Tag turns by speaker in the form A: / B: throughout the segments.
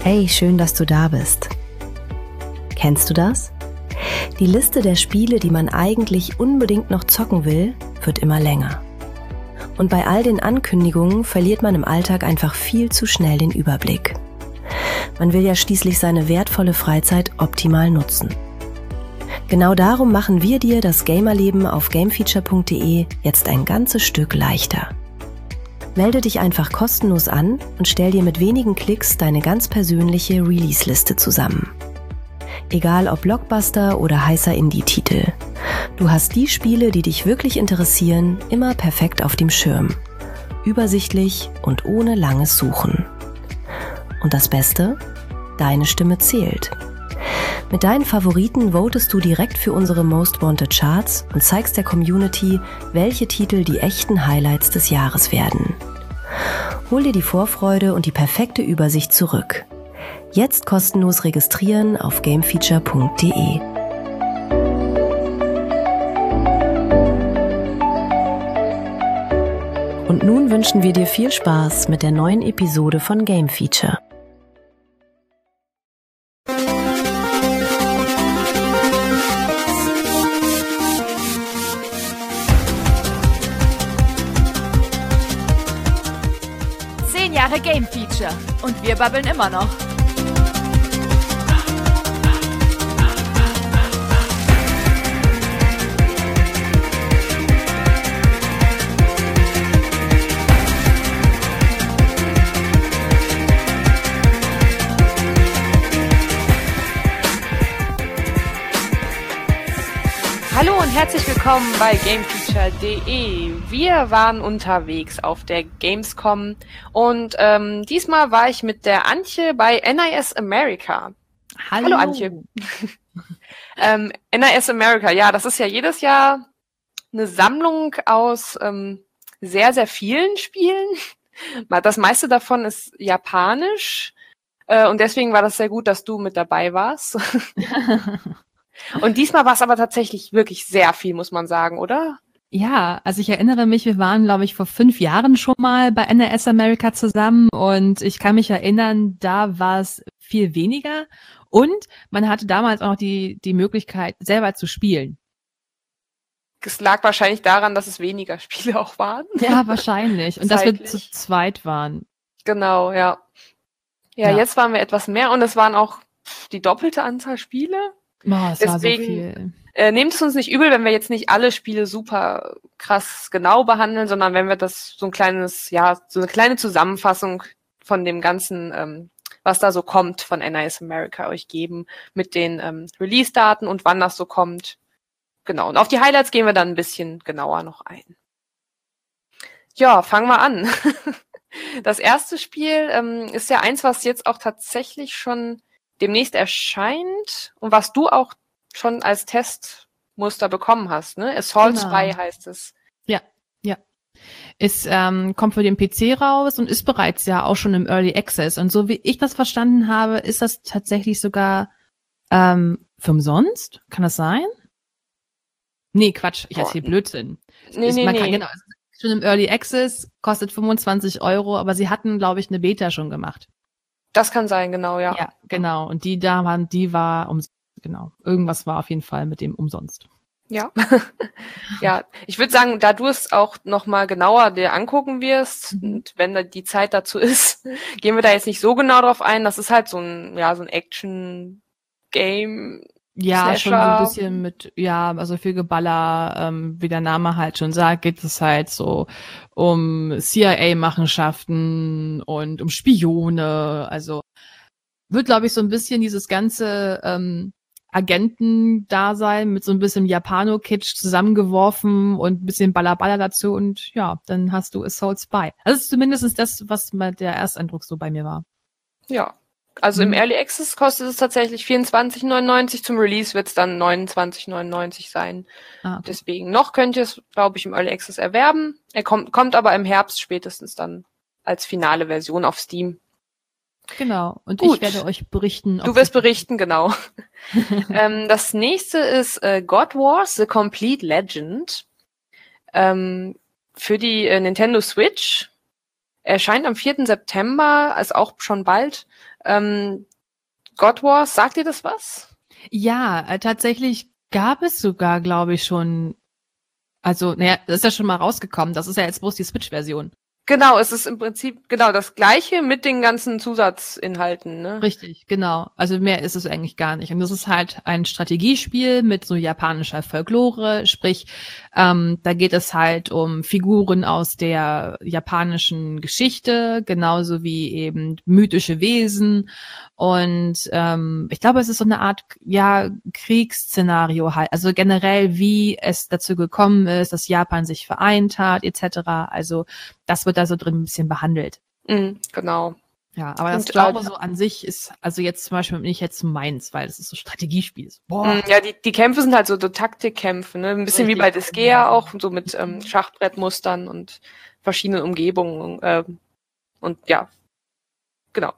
A: Hey, schön, dass du da bist. Kennst du das? Die Liste der Spiele, die man eigentlich unbedingt noch zocken will, wird immer länger. Und bei all den Ankündigungen verliert man im Alltag einfach viel zu schnell den Überblick. Man will ja schließlich seine wertvolle Freizeit optimal nutzen. Genau darum machen wir dir das Gamerleben auf gamefeature.de jetzt ein ganzes Stück leichter. Melde dich einfach kostenlos an und stell dir mit wenigen Klicks deine ganz persönliche Release-Liste zusammen. Egal ob Blockbuster oder heißer Indie-Titel. Du hast die Spiele, die dich wirklich interessieren, immer perfekt auf dem Schirm. Übersichtlich und ohne langes Suchen. Und das Beste? Deine Stimme zählt. Mit deinen Favoriten votest du direkt für unsere Most Wanted Charts und zeigst der Community, welche Titel die echten Highlights des Jahres werden. Hol dir die Vorfreude und die perfekte Übersicht zurück. Jetzt kostenlos registrieren auf gamefeature.de. Und nun wünschen wir dir viel Spaß mit der neuen Episode von Game Feature.
B: Game Feature. Und wir babbeln immer noch.
C: Hallo und herzlich willkommen bei gamefeature.de. Wir waren unterwegs auf der Gamescom und diesmal war ich mit der Antje bei NIS America. Hallo Antje. NIS America, ja, das ist ja jedes Jahr eine Sammlung aus sehr, sehr vielen Spielen. Das meiste davon ist japanisch und deswegen war das sehr gut, dass du mit dabei warst. Und diesmal war es aber tatsächlich wirklich sehr viel, muss man sagen, oder?
D: Ja, also ich erinnere mich, wir waren, glaube ich, vor 5 Jahren schon mal bei NIS America zusammen und ich kann mich erinnern, da war es viel weniger und man hatte damals auch noch die Möglichkeit, selber zu spielen.
C: Es lag wahrscheinlich daran, dass es weniger Spiele auch waren.
D: Ja, wahrscheinlich. Und dass wir zu zweit waren.
C: Genau, ja. Ja, jetzt waren wir etwas mehr und es waren auch die doppelte Anzahl Spiele.
D: Oh, es war so viel.
C: Nehmt es uns nicht übel, wenn wir jetzt nicht alle Spiele super krass genau behandeln, sondern wenn wir das so ein kleines, ja, so eine kleine Zusammenfassung von dem Ganzen, was da so kommt von NIS America euch geben, mit den Release-Daten und wann das so kommt. Genau. Und auf die Highlights gehen wir dann ein bisschen genauer noch ein. Ja, fangen wir an. Das erste Spiel ist ja eins, was jetzt auch tatsächlich schon demnächst erscheint und was du auch schon als Testmuster bekommen hast, ne? Assault Spy heißt es.
D: Ja. Es kommt für den PC raus und ist bereits ja auch schon im Early Access. Und so wie ich das verstanden habe, ist das tatsächlich sogar für umsonst? Kann das sein? Nee, Quatsch, ich erzähle Blödsinn.
C: Nee.
D: Genau, es ist schon im Early Access, kostet 25 €, aber sie hatten, glaube ich, eine Beta schon gemacht.
C: Das kann sein, genau, ja.
D: Ja, genau. Und die war umsonst. Genau. Irgendwas war auf jeden Fall mit dem umsonst.
C: Ja. Ja, ich würde sagen, da du es auch noch mal genauer dir angucken wirst und wenn da die Zeit dazu ist, gehen wir da jetzt nicht so genau drauf ein. Das ist halt so ein Action-Game.
D: Ja,
C: Slasher.
D: schon so ein bisschen mit, also viel Geballer, wie der Name halt schon sagt, geht es halt so um CIA-Machenschaften und um Spione, also wird, glaube ich, so ein bisschen dieses ganze Agentendasein mit so ein bisschen Japano-Kitsch zusammengeworfen und ein bisschen Baller dazu und ja, dann hast du Assault Spy. Das ist zumindest das, was mal der Ersteindruck so bei mir war.
C: Ja. Also im Early Access kostet es tatsächlich 24,99, zum Release wird es dann 29,99 sein.
D: Okay.
C: Deswegen noch könnt ihr es, glaube ich, im Early Access erwerben. Er kommt aber im Herbst spätestens dann als finale Version auf Steam.
D: Genau, und
C: Gut.
D: ich werde euch berichten.
C: Du wirst berichten, genau. Das nächste ist God Wars, The Complete Legend. Für die Nintendo Switch. Erscheint am 4. September, also auch schon bald. God Wars, sagt ihr das was?
D: Ja, tatsächlich gab es sogar, glaube ich, schon, also, naja, das ist ja schon mal rausgekommen. Das ist ja jetzt bloß die Switch-Version.
C: Genau, es ist im Prinzip genau das Gleiche mit den ganzen Zusatzinhalten, ne?
D: Richtig, genau. Also mehr ist es eigentlich gar nicht. Und das ist halt ein Strategiespiel mit so japanischer Folklore, sprich, da geht es halt um Figuren aus der japanischen Geschichte, genauso wie eben mythische Wesen. Und ich glaube, es ist so eine Art, ja, Kriegsszenario halt. Also generell, wie es dazu gekommen ist, dass Japan sich vereint hat, etc. Also das wird da so drin ein bisschen behandelt.
C: Genau.
D: Ja, aber das
C: Und,
D: Genre so an sich ist also jetzt zum Beispiel nicht jetzt meins, weil das ist so Strategiespiel. Boah.
C: Ja, die Kämpfe sind halt so Taktikkämpfe, ne? Ein bisschen
D: Richtig.
C: wie bei Disgaea auch, so mit Schachbrettmustern und verschiedenen Umgebungen. Und ja, genau.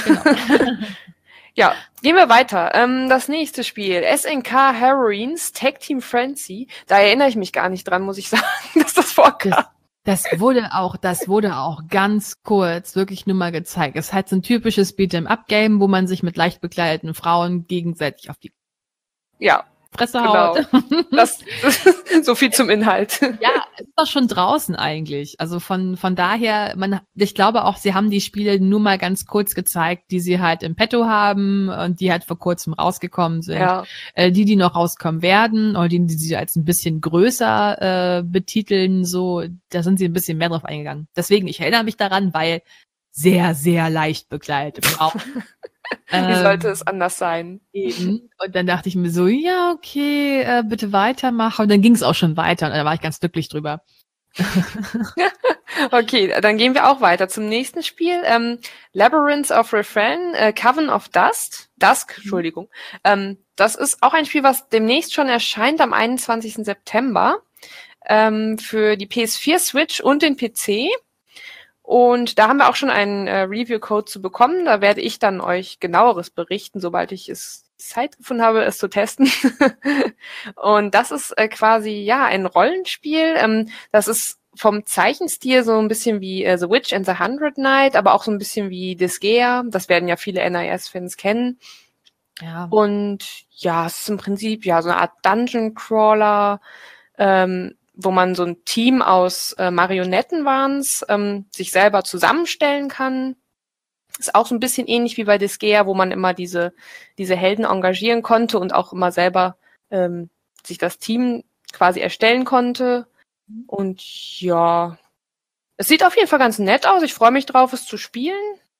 C: Ja, gehen wir weiter. Das nächste Spiel, SNK Heroines Tag Team Frenzy. Da erinnere ich mich gar nicht dran, muss ich sagen, dass das vorkam.
D: Das wurde auch ganz kurz wirklich nur mal gezeigt. Es ist halt so ein typisches Beat'em-up-Game, wo man sich mit leicht bekleideten Frauen gegenseitig auf die Fresse haut.
C: Das so viel zum Inhalt.
D: Ja, es ist doch schon draußen eigentlich. Also von daher, ich glaube auch, sie haben die Spiele nur mal ganz kurz gezeigt, die sie halt im Petto haben und die halt vor kurzem rausgekommen sind.
C: Ja.
D: Die noch rauskommen werden oder die sie als ein bisschen größer betiteln, so, da sind sie ein bisschen mehr drauf eingegangen. Deswegen, ich erinnere mich daran, weil sehr, sehr leicht bekleidete Frauen.
C: Wie sollte es anders sein?
D: Eben. Und dann dachte ich mir so, ja, okay, bitte weitermachen. Und dann ging es auch schon weiter und da war ich ganz glücklich drüber.
C: Okay, dann gehen wir auch weiter zum nächsten Spiel. Labyrinth of Refrain, Coven of Dusk, Entschuldigung. Das ist auch ein Spiel, was demnächst schon erscheint am 21. September für die PS4, Switch und den PC. Und da haben wir auch schon einen Review-Code zu bekommen. Da werde ich dann euch genaueres berichten, sobald ich Zeit gefunden habe, es zu testen. Und das ist quasi, ja, ein Rollenspiel. Das ist vom Zeichenstil so ein bisschen wie The Witch and the Hundred Knight, aber auch so ein bisschen wie Disgaea. Das werden ja viele NIS-Fans kennen.
D: Ja.
C: Und ja, es ist im Prinzip ja so eine Art Dungeon-Crawler, wo man so ein Team aus Marionetten waren's, sich selber zusammenstellen kann. Ist auch so ein bisschen ähnlich wie bei Disgaea, wo man immer diese Helden engagieren konnte und auch immer selber sich das Team quasi erstellen konnte. Und ja, es sieht auf jeden Fall ganz nett aus. Ich freue mich drauf, es zu spielen.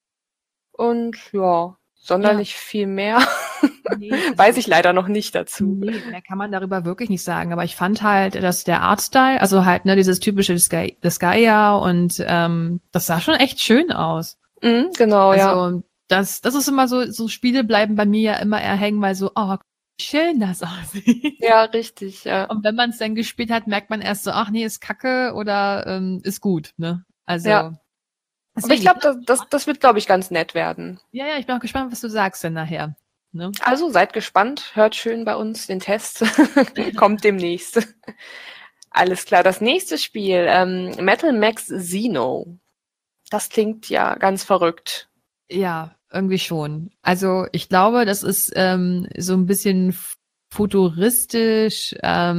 C: Und ja, sonderlich viel mehr
D: Nee,
C: weiß ich leider noch nicht dazu.
D: Nee, mehr kann man darüber wirklich nicht sagen. Aber ich fand halt, dass der Artstyle, also halt, ne, dieses typische Disgaea und das sah schon echt schön aus.
C: Genau, ja.
D: Also das ist immer so Spiele bleiben bei mir ja immer eher hängen, weil so, oh, wie schön das aussieht.
C: Ja, richtig, ja.
D: Und wenn man es dann gespielt hat, merkt man erst so, ach nee, ist kacke oder ist gut, ne? Also.
C: Ja. Aber ich glaube, das wird, glaube ich, ganz nett werden.
D: Ja, ich bin auch gespannt, was du sagst denn nachher. Ne?
C: Also seid gespannt, hört schön bei uns den Test. Kommt demnächst. Alles klar, das nächste Spiel, Metal Max Xeno. Das klingt ja ganz verrückt.
D: Ja, irgendwie schon. Also ich glaube, das ist so ein bisschen futuristisch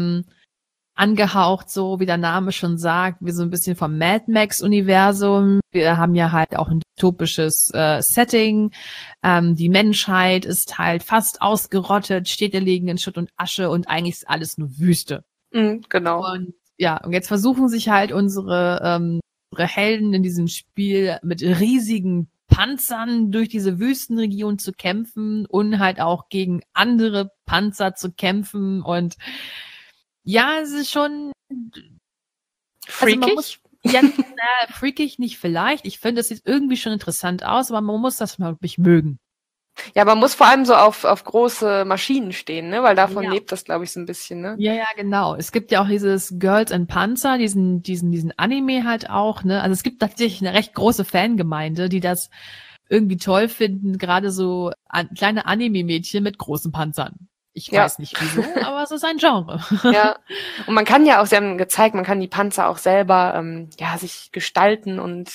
D: angehaucht, so wie der Name schon sagt, wie so ein bisschen vom Mad Max-Universum. Wir haben ja halt auch ein dystopisches Setting. Die Menschheit ist halt fast ausgerottet, Städte liegen in Schutt und Asche und eigentlich ist alles nur Wüste.
C: Genau.
D: Und ja, und jetzt versuchen sich halt unsere Helden in diesem Spiel mit riesigen Panzern durch diese Wüstenregion zu kämpfen und halt auch gegen andere Panzer zu kämpfen und ja, es ist schon
C: freakig.
D: Also freakig nicht vielleicht. Ich finde, es sieht irgendwie schon interessant aus, aber man muss das mal wirklich mögen.
C: Ja, man muss vor allem so auf große Maschinen stehen, ne? Weil davon lebt das, glaube ich, so ein bisschen, ne?
D: Ja, genau. Es gibt ja auch dieses Girls and Panzer, diesen Anime halt auch, ne? Also es gibt tatsächlich eine recht große Fangemeinde, die das irgendwie toll finden, gerade so kleine Anime-Mädchen mit großen Panzern. Ich weiß nicht wieso, aber es ist ein Genre.
C: Ja, und man kann ja auch, sie haben gezeigt, man kann die Panzer auch selber sich gestalten und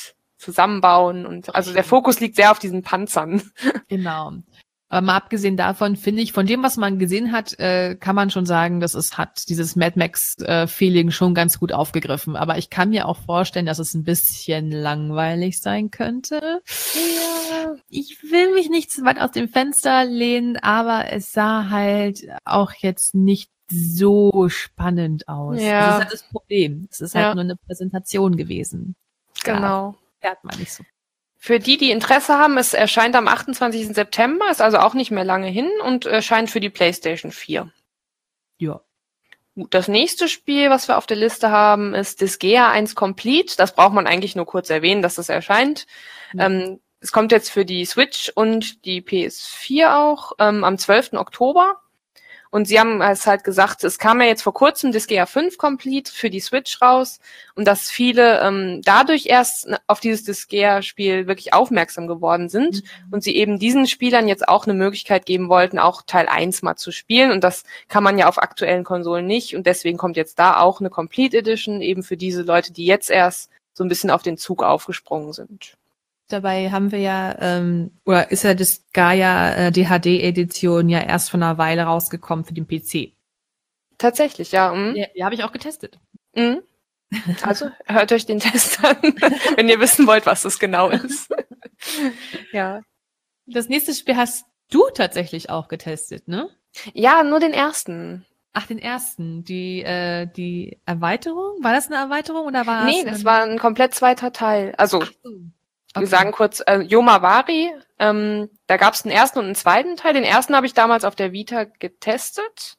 C: zusammenbauen und also der Fokus liegt sehr auf diesen Panzern.
D: Genau. Aber mal abgesehen davon, finde ich, von dem, was man gesehen hat, kann man schon sagen, dass es hat dieses Mad Max-Feeling schon ganz gut aufgegriffen. Aber ich kann mir auch vorstellen, dass es ein bisschen langweilig sein könnte. Ja. Ich will mich nicht zu weit aus dem Fenster lehnen, aber es sah halt auch jetzt nicht so spannend aus.
C: Ja.
D: Das ist halt das Problem. Es ist halt nur eine Präsentation gewesen.
C: Genau.
D: Da fährt man nicht so.
C: Für die Interesse haben, es erscheint am 28. September, ist also auch nicht mehr lange hin und erscheint für die PlayStation 4.
D: Ja.
C: Gut, das nächste Spiel, was wir auf der Liste haben, ist Disgaea 1 Complete. Das braucht man eigentlich nur kurz erwähnen, dass das erscheint.
D: Ja.
C: Es kommt jetzt für die Switch und die PS4 auch am 12. Oktober. Und sie haben es halt gesagt, es kam ja jetzt vor kurzem Disgaea 5 Complete für die Switch raus und dass viele dadurch erst auf dieses Disgaea-Spiel wirklich aufmerksam geworden sind und sie eben diesen Spielern jetzt auch eine Möglichkeit geben wollten, auch Teil 1 mal zu spielen und das kann man ja auf aktuellen Konsolen nicht und deswegen kommt jetzt da auch eine Complete Edition eben für diese Leute, die jetzt erst so ein bisschen auf den Zug aufgesprungen sind.
D: Dabei haben wir ja, oder ist ja das Gaia, die HD-Edition ja erst vor einer Weile rausgekommen für den PC.
C: Tatsächlich, ja.
D: Ja, habe ich auch getestet.
C: Mhm. Also hört euch den Test an, wenn ihr wissen wollt, was das genau ist. Ja.
D: Das nächste Spiel hast du tatsächlich auch getestet, ne?
C: Ja, nur den ersten.
D: Ach, den ersten. Die Erweiterung? War das eine Erweiterung oder war
C: Nee, das war ein komplett zweiter Teil. Also
D: Okay.
C: Wir sagen kurz, Yomawari, da gab es einen ersten und einen zweiten Teil. Den ersten habe ich damals auf der Vita getestet.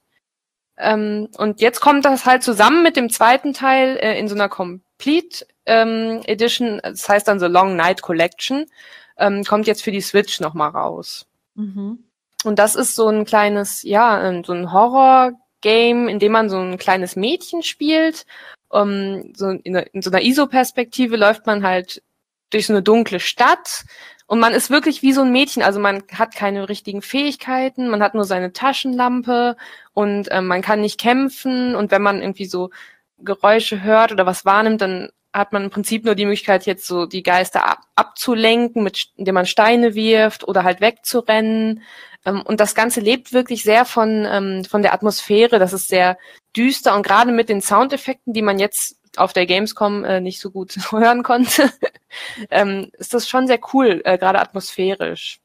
C: Und jetzt kommt das halt zusammen mit dem zweiten Teil in so einer Complete Edition, das heißt dann so Long Night Collection, kommt jetzt für die Switch nochmal raus.
D: Mhm.
C: Und das ist so ein kleines, so ein Horror-Game, in dem man so ein kleines Mädchen spielt. So in so einer ISO-Perspektive läuft man halt durch so eine dunkle Stadt und man ist wirklich wie so ein Mädchen, also man hat keine richtigen Fähigkeiten, man hat nur seine Taschenlampe und man kann nicht kämpfen und wenn man irgendwie so Geräusche hört oder was wahrnimmt, dann hat man im Prinzip nur die Möglichkeit, jetzt so die Geister abzulenken, indem man Steine wirft oder halt wegzurennen. Und das Ganze lebt wirklich sehr von der Atmosphäre, das ist sehr düster und gerade mit den Soundeffekten, die man jetzt auf der Gamescom nicht so gut hören konnte, ist das schon sehr cool, gerade atmosphärisch.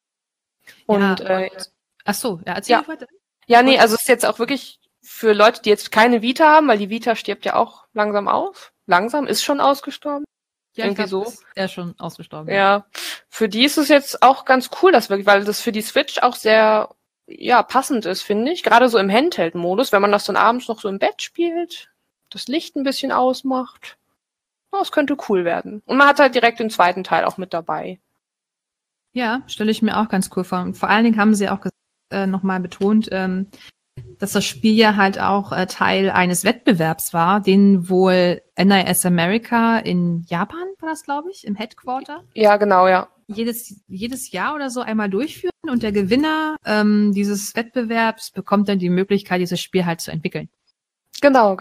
C: Und
D: ach so, ja, erzähl weiter.
C: Ja, nee, also es ist jetzt auch wirklich für Leute, die jetzt keine Vita haben, weil die Vita stirbt ja auch langsam aus. Langsam, ist schon ausgestorben.
D: Ja,
C: irgendwie
D: ich glaub,
C: so.
D: Ist er schon ausgestorben.
C: Ja, für die ist es jetzt auch ganz cool, weil das für die Switch auch sehr passend ist, finde ich. Gerade so im Handheld-Modus, wenn man das dann abends noch so im Bett spielt, das Licht ein bisschen ausmacht. Das könnte cool werden. Und man hat halt direkt den zweiten Teil auch mit dabei.
D: Ja, stelle ich mir auch ganz cool vor. Und vor allen Dingen haben sie auch nochmal betont, dass das Spiel ja halt auch Teil eines Wettbewerbs war, den wohl NIS America in Japan, war das, glaube ich, im Headquarter.
C: Ja, genau, ja.
D: Jedes Jahr oder so einmal durchführen und der Gewinner dieses Wettbewerbs bekommt dann die Möglichkeit, dieses Spiel halt zu entwickeln.
C: Genau.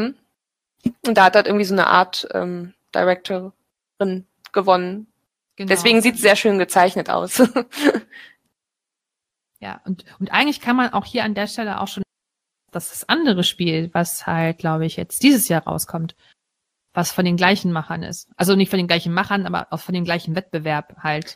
C: Und da hat halt irgendwie so eine Art Directorin gewonnen. Genau. Deswegen sieht es sehr schön gezeichnet aus.
D: Ja, und eigentlich kann man auch hier an der Stelle auch schon das andere Spiel, was halt, glaube ich, jetzt dieses Jahr rauskommt, was von den gleichen Machern ist. Also nicht von den gleichen Machern, aber auch von dem gleichen Wettbewerb halt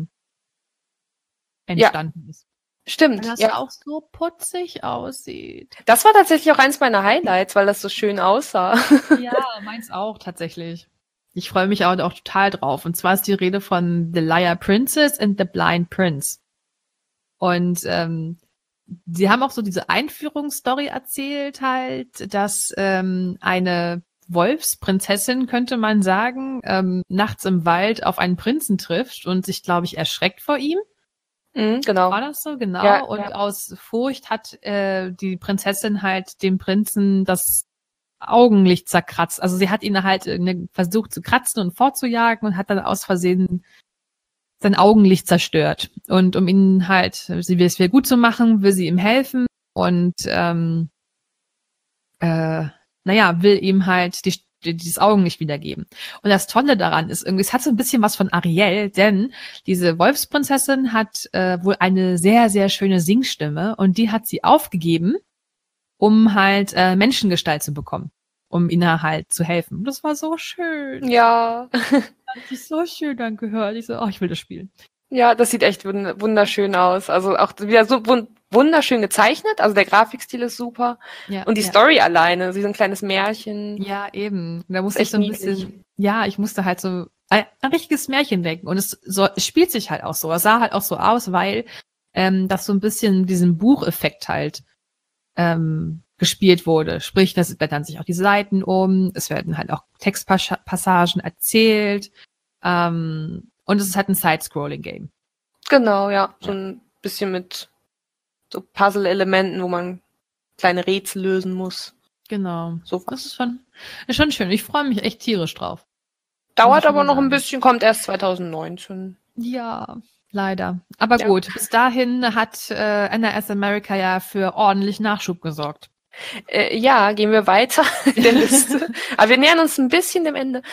D: entstanden ist.
C: Stimmt.
D: Weil das auch so putzig aussieht.
C: Das war tatsächlich auch eins meiner Highlights, weil das so schön aussah.
D: Ja, meins auch tatsächlich. Ich freue mich auch total drauf. Und zwar ist die Rede von The Liar Princess and the Blind Prince. Und sie haben auch so diese Einführungsstory erzählt halt, dass eine Wolfsprinzessin, könnte man sagen, nachts im Wald auf einen Prinzen trifft und sich, glaube ich, erschreckt vor ihm.
C: Genau.
D: War das so? Genau.
C: Ja,
D: und aus Furcht hat die Prinzessin halt dem Prinzen das Augenlicht zerkratzt. Also sie hat ihn halt versucht zu kratzen und fortzujagen und hat dann aus Versehen sein Augenlicht zerstört. Und um ihn halt, sie will es wieder gut zu machen, will sie ihm helfen und will ihm halt dieses Augenlicht wiedergeben. Und das Tolle daran ist irgendwie, es hat so ein bisschen was von Ariel, denn diese Wolfsprinzessin hat wohl eine sehr, sehr schöne Singstimme und die hat sie aufgegeben, um halt Menschengestalt zu bekommen, um ihnen halt zu helfen. Und das war so schön.
C: Ja.
D: Hat sich so schön dann gehört. Ich so, oh, ich will das spielen.
C: Ja, das sieht echt wunderschön aus. Also auch wieder so wunderschön gezeichnet. Also der Grafikstil ist super.
D: Ja,
C: und die Story alleine, wie so ein kleines Märchen.
D: Ja, eben. Da musste ich so ein
C: niedlich.
D: bisschen, ja, ich musste halt so ein richtiges Märchen denken. Und es spielt sich halt auch so. Es sah halt auch so aus, weil das so ein bisschen diesen Bucheffekt halt gespielt wurde. Sprich, das blättern sich auch die Seiten um, es werden halt auch Textpassagen erzählt, und es ist halt ein Side-Scrolling-Game.
C: Genau, ja. So ein bisschen mit so Puzzle-Elementen, wo man kleine Rätsel lösen muss.
D: Genau.
C: So
D: Das ist schon schön. Ich freue mich echt tierisch drauf.
C: Dauert aber noch ein bisschen, kommt erst 2019.
D: Ja, leider. Aber
C: Ja.
D: gut, bis dahin hat NRS America ja für ordentlich Nachschub gesorgt.
C: Ja, gehen wir weiter in der Liste. Aber wir nähern uns ein bisschen dem Ende.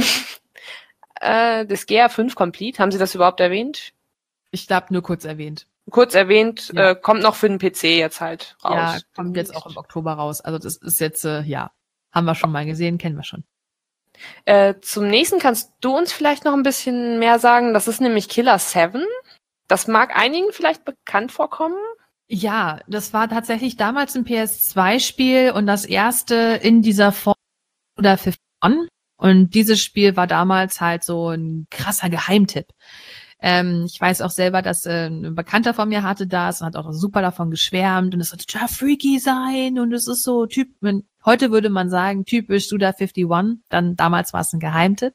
C: Das GA 5 Complete, haben Sie das überhaupt erwähnt?
D: Ich glaube, nur kurz erwähnt.
C: Kurz erwähnt,
D: Ja.
C: kommt noch für den PC jetzt halt raus.
D: Ja, kommt jetzt auch im Oktober raus. Also das ist jetzt, ja, haben wir schon mal gesehen, kennen wir schon.
C: Zum nächsten kannst du uns vielleicht noch ein bisschen mehr sagen. Das ist nämlich Killer 7. Das mag einigen vielleicht bekannt vorkommen.
D: Ja, das war tatsächlich damals ein PS2-Spiel und das erste in dieser Form oder für Fun. Und dieses Spiel war damals halt so ein krasser Geheimtipp. Ich weiß auch selber, dass ein Bekannter von mir hatte das und hat auch super davon geschwärmt und es soll total freaky sein und es ist so heute würde man sagen, typisch Suda51, dann damals war es ein Geheimtipp.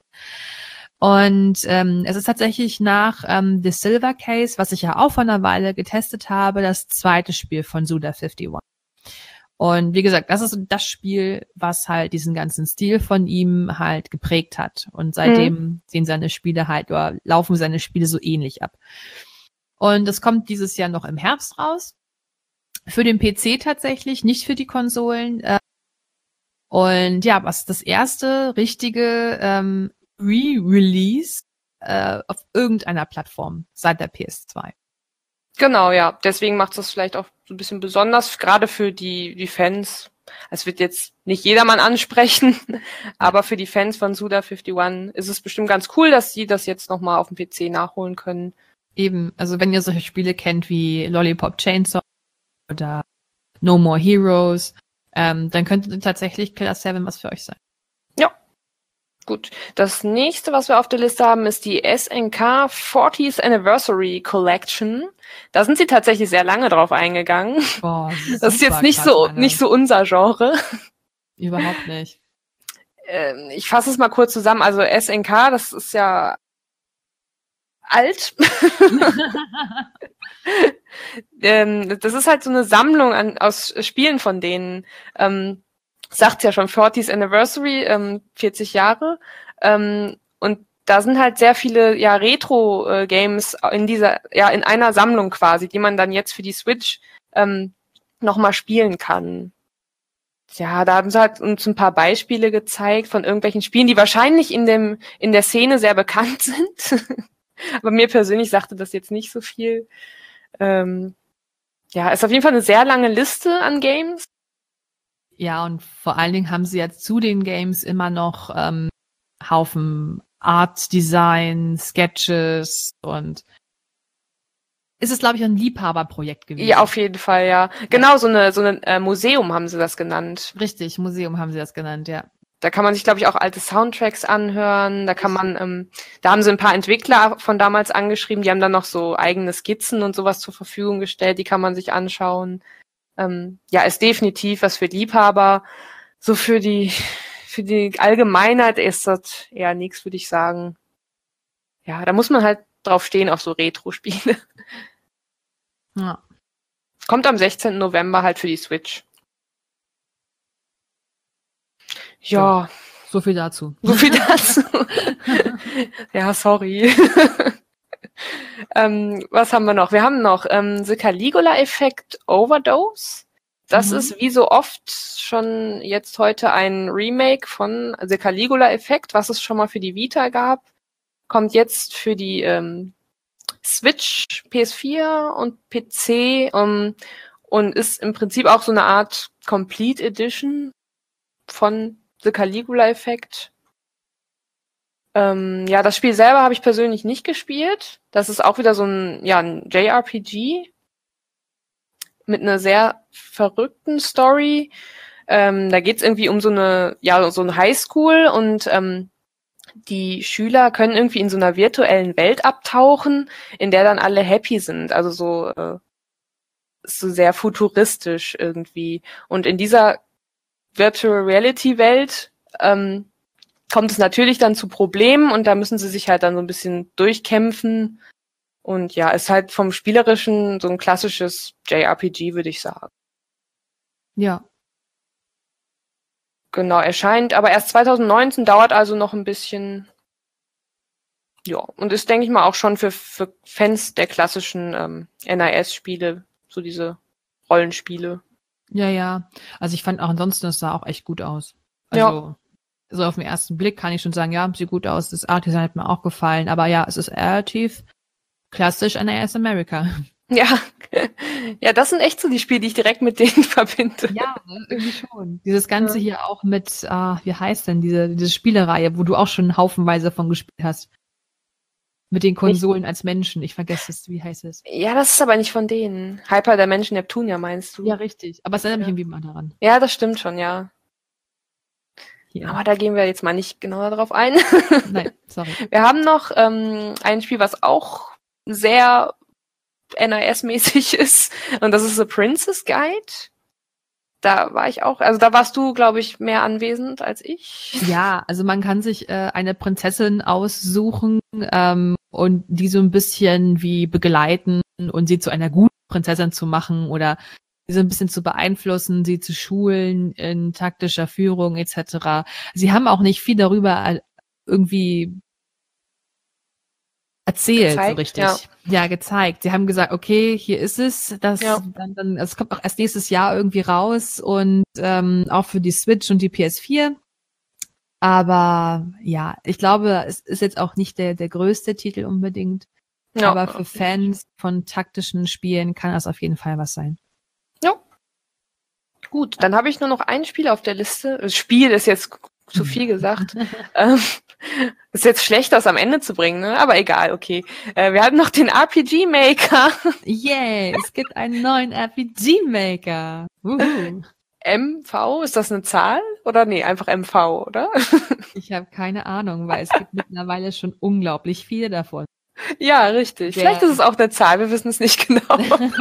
D: Und es ist tatsächlich nach The Silver Case, was ich ja auch vor einer Weile getestet habe, das zweite Spiel von Suda51. Und wie gesagt, das ist das Spiel, was halt diesen ganzen Stil von ihm halt geprägt hat. Und seitdem sehen seine Spiele halt, oder laufen seine Spiele so ähnlich ab. Und es kommt dieses Jahr noch im Herbst raus. Für den PC tatsächlich, nicht für die Konsolen. Und ja, was das erste richtige Re-Release auf irgendeiner Plattform seit der PS2.
C: Genau, ja. Deswegen macht es das vielleicht auch so ein bisschen besonders, gerade für die Fans. Es wird jetzt nicht jedermann ansprechen, aber für die Fans von Suda51 ist es bestimmt ganz cool, dass sie das jetzt nochmal auf dem PC nachholen können.
D: Eben, also wenn ihr solche Spiele kennt wie Lollipop Chainsaw oder No More Heroes, dann könnte tatsächlich Killer 7 was für euch sein.
C: Ja. Gut, das nächste, was wir auf der Liste haben, ist die SNK 40th Anniversary Collection. Da sind sie tatsächlich sehr lange drauf eingegangen.
D: Boah,
C: das ist jetzt nicht so unser Genre.
D: Überhaupt nicht.
C: Ich fasse es mal kurz zusammen. Also SNK, das ist ja alt. Das ist halt so eine Sammlung aus Spielen von denen. Sagt's ja schon, 40th Anniversary, 40 Jahre. Und da sind halt sehr viele Retro-Games in einer Sammlung quasi, die man dann jetzt für die Switch nochmal spielen kann. Ja, da haben sie halt uns ein paar Beispiele gezeigt von irgendwelchen Spielen, die wahrscheinlich in der Szene sehr bekannt sind. Aber mir persönlich sagte das jetzt nicht so viel. Ist auf jeden Fall eine sehr lange Liste an Games.
D: Ja, und vor allen Dingen haben sie jetzt zu den Games immer noch Haufen Art Design, Sketches und ist es, glaube ich, ein Liebhaberprojekt gewesen.
C: Ja, auf jeden Fall, ja. Genau, so eine Museum haben sie das genannt.
D: Richtig, Museum haben sie das genannt, ja.
C: Da kann man sich, glaube ich, auch alte Soundtracks anhören. Da kann man, da haben sie ein paar Entwickler von damals angeschrieben, die haben dann noch so eigene Skizzen und sowas zur Verfügung gestellt, die kann man sich anschauen. Ist definitiv was für Liebhaber. So für die Allgemeinheit ist das eher nichts, würde ich sagen. Ja, da muss man halt drauf stehen auf so Retro-Spiele.
D: Ja.
C: Kommt am 16. November halt für die Switch. Ja.
D: So viel dazu.
C: So viel dazu. Ja, sorry. Was haben wir noch? Wir haben noch The Caligula Effect Overdose. Das ist wie so oft schon jetzt heute ein Remake von The Caligula-Effekt, was es schon mal für die Vita gab. Kommt jetzt für die Switch, PS4 und PC und ist im Prinzip auch so eine Art Complete Edition von The Caligula-Effekt. Ja, das Spiel selber habe ich persönlich nicht gespielt. Das ist auch wieder so ein JRPG mit einer sehr verrückten Story. Da geht's irgendwie um so eine Highschool und die Schüler können irgendwie in so einer virtuellen Welt abtauchen, in der dann alle happy sind. Also so sehr futuristisch irgendwie. Und in dieser Virtual Reality Welt kommt es natürlich dann zu Problemen und da müssen sie sich halt dann so ein bisschen durchkämpfen. Und ja, ist halt vom Spielerischen so ein klassisches JRPG, würde ich sagen.
D: Ja.
C: Genau, erscheint aber erst 2019, dauert also noch ein bisschen. Ja, und ist, denke ich mal, auch schon für Fans der klassischen NES-Spiele, so diese Rollenspiele.
D: Ja. Also ich fand auch ansonsten, es sah auch echt gut aus. Also so auf den ersten Blick kann ich schon sagen, ja, sieht gut aus. Das Art-Design hat mir auch gefallen. Aber ja, es ist relativ klassisch NES America.
C: Ja, ja, das sind echt so die Spiele, die ich direkt mit denen verbinde.
D: Ja, irgendwie schon. Dieses Ganze hier auch mit, wie heißt denn diese Spielereihe, wo du auch schon haufenweise von gespielt hast. Mit den Konsolen als Menschen. Ich vergesse es, wie heißt es?
C: Ja, das ist aber nicht von denen. Hyper der Menschen Neptunia meinst du?
D: Ja, richtig. Aber es erinnert mich irgendwie mal daran.
C: Ja, das stimmt schon, ja.
D: Hier.
C: Aber da gehen wir jetzt mal nicht genauer drauf ein.
D: Nein, sorry.
C: Wir haben noch ein Spiel, was auch sehr NES-mäßig ist. Und das ist The Princess Guide. Da war ich auch, also da warst du, glaube ich, mehr anwesend als ich.
D: Ja, also man kann sich eine Prinzessin aussuchen und die so ein bisschen wie begleiten und sie zu einer guten Prinzessin zu machen oder sie so ein bisschen zu beeinflussen, sie zu schulen in taktischer Führung etc. Sie haben auch nicht viel darüber irgendwie erzählt,
C: Gezeigt,
D: so richtig. Ja, gezeigt. Sie haben gesagt, okay, hier ist es. Dann, es kommt auch erst nächstes Jahr irgendwie raus und auch für die Switch und die PS4. Aber ja, ich glaube, es ist jetzt auch nicht der größte Titel unbedingt. Ja, aber für Fans von taktischen Spielen kann das auf jeden Fall was sein.
C: Ja. Gut, dann habe ich nur noch ein Spiel auf der Liste. Das Spiel ist jetzt zu viel gesagt. Ist jetzt schlecht, das am Ende zu bringen, ne? Aber egal, okay. Wir hatten noch den RPG Maker.
D: Yay, es gibt einen neuen RPG Maker.
C: MV, ist das eine Zahl? Oder nee, einfach MV, oder?
D: Ich habe keine Ahnung, weil es gibt mittlerweile schon unglaublich viele davon.
C: Ja, richtig. Vielleicht ist es auch eine Zahl, wir wissen es nicht genau.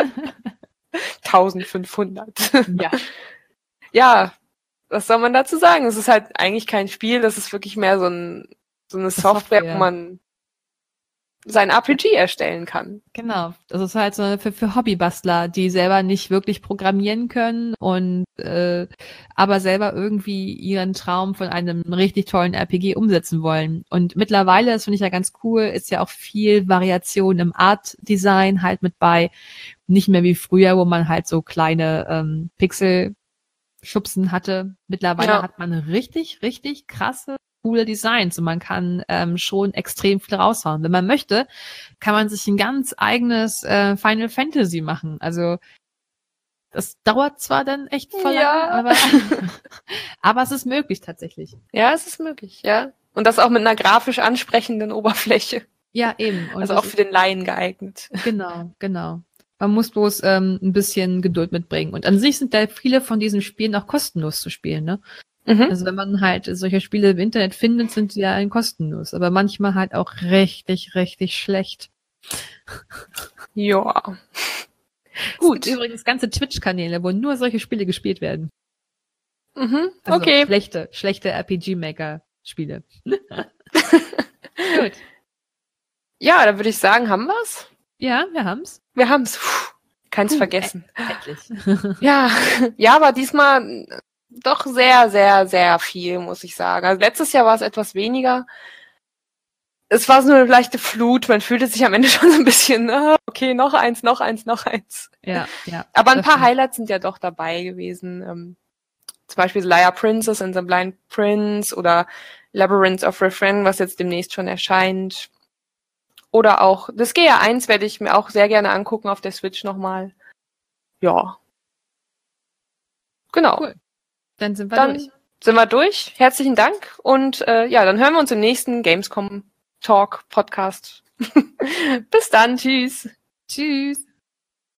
C: 1500.
D: Ja.
C: Ja, was soll man dazu sagen? Es ist halt eigentlich kein Spiel, das ist wirklich mehr so eine Software, wo man sein RPG erstellen kann.
D: Genau, das ist halt so für Hobbybastler, die selber nicht wirklich programmieren können und aber selber irgendwie ihren Traum von einem richtig tollen RPG umsetzen wollen. Und mittlerweile, das finde ich ja ganz cool, ist ja auch viel Variation im Art-Design halt mit bei. Nicht mehr wie früher, wo man halt so kleine Pixel-Schubsen hatte. Mittlerweile hat man richtig, richtig krasse coole Designs und man kann schon extrem viel raushauen. Wenn man möchte, kann man sich ein ganz eigenes Final Fantasy machen. Also das dauert zwar dann echt voll lang, aber es ist möglich tatsächlich.
C: Ja, es ist möglich, ja. Und das auch mit einer grafisch ansprechenden Oberfläche.
D: Ja, eben. Und
C: also auch für den Laien geeignet.
D: Genau. Man muss bloß ein bisschen Geduld mitbringen. Und an sich sind da viele von diesen Spielen auch kostenlos zu spielen, ne? Also wenn man halt solche Spiele im Internet findet, sind sie ja kostenlos. Aber manchmal halt auch richtig, richtig schlecht.
C: Ja.
D: Gut. Es gibt übrigens ganze Twitch-Kanäle, wo nur solche Spiele gespielt werden.
C: Also
D: okay. Schlechte RPG-Maker-Spiele. Gut.
C: Ja, da würde ich sagen, haben wir's?
D: Ja, wir haben's.
C: Wir haben's. Keins vergessen.
D: Endlich.
C: Ja, aber diesmal doch sehr, sehr, sehr viel, muss ich sagen. Also letztes Jahr war es etwas weniger. es war so eine leichte Flut. Man fühlte sich am Ende schon so ein bisschen, okay, noch eins.
D: Ja.
C: Aber ein
D: das
C: paar
D: stimmt.
C: Highlights sind ja doch dabei gewesen. Zum Beispiel Liar Princess and the Blind Prince oder Labyrinth of Refrain, was jetzt demnächst schon erscheint. Oder auch Disgaea 1 werde ich mir auch sehr gerne angucken auf der Switch nochmal. Ja. Genau.
D: Cool. Dann sind wir
C: Dann
D: durch.
C: sind wir durch. Herzlichen Dank. Und dann hören wir uns im nächsten Gamescom Talk Podcast. Bis dann. Tschüss.
D: Tschüss.